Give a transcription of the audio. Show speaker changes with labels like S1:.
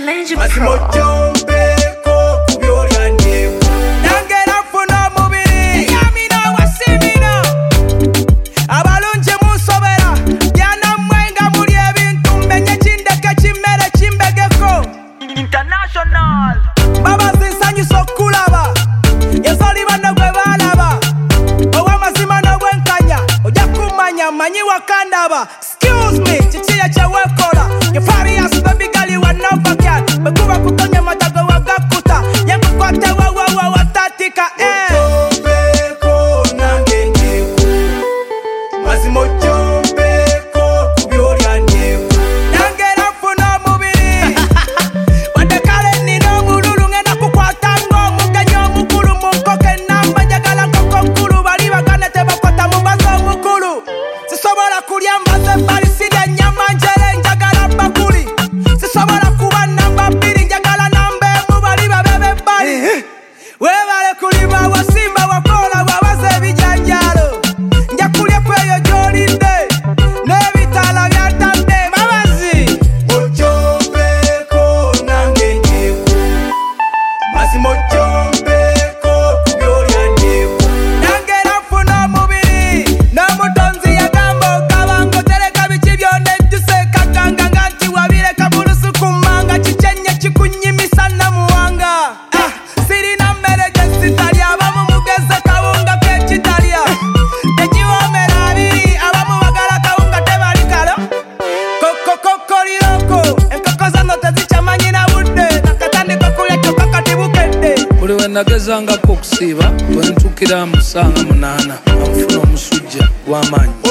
S1: Challenge
S2: Mazimo
S1: Pro.
S2: Jombeko kubyolya nyeku
S3: Nangera funa mubiri Yamina wasimina Abalungi munsobera Byana mwenga muli ebintu Mmenye kindeke kimmere kimbegeko International Baba zinsanyusa okulaba Yazaliba nagwe balaba Ow'amazima n'obwenkanya Ojja kumanya manyi wakandaba Excuse me, kikiye kyewekola Your farious baby girl you are no backyard Bekuba kutonya matago wagakuta Yenkukwate wawawa watatika
S2: Jombeko nange nyeku Mazimo Jombeko kubyolya nyeku
S3: Nangera funa mubiri Wadde kale nina omululu ngenda kukwata ng'omugenyi omukulu mu nkoko ennamba njagala nkoko nkulu bali bagane tebakwata mubazi omukulu sisobola kulya mbaze embali sirya ennyama njere njagala bakuli sisobola kuba namba bbiri njagala namba emu bali babebe ebbali weebale kulima wasimba wakola bwabaza ebijanjaalo nja kulya kweyo gy'olidde n'ebitaala byatadde babazi
S2: Jombeko nange nyeku Mazimo Jombeko kubyolya nyeku
S3: Nangera funa omubiri n'omutonzi yagamba ogaba ng'otereka biki byonna ejjuse kakanga nga nti wabireka bulusu ku mmanga kikyenye kikunyimisa namuwanga sirina mmere gye sitalya abamu mugeze kawunga k'ekitalya tekiwoomera abiri abamu bagala kawunga tebali kalo kokoliroko enkoko zano tezikyamanyi na budde nakatandika kulya kyokka kati bukedde
S4: buli we nagezangako okusiiba bwe ntuukira mu 8 nga nfuna omusujja gw'amaanyi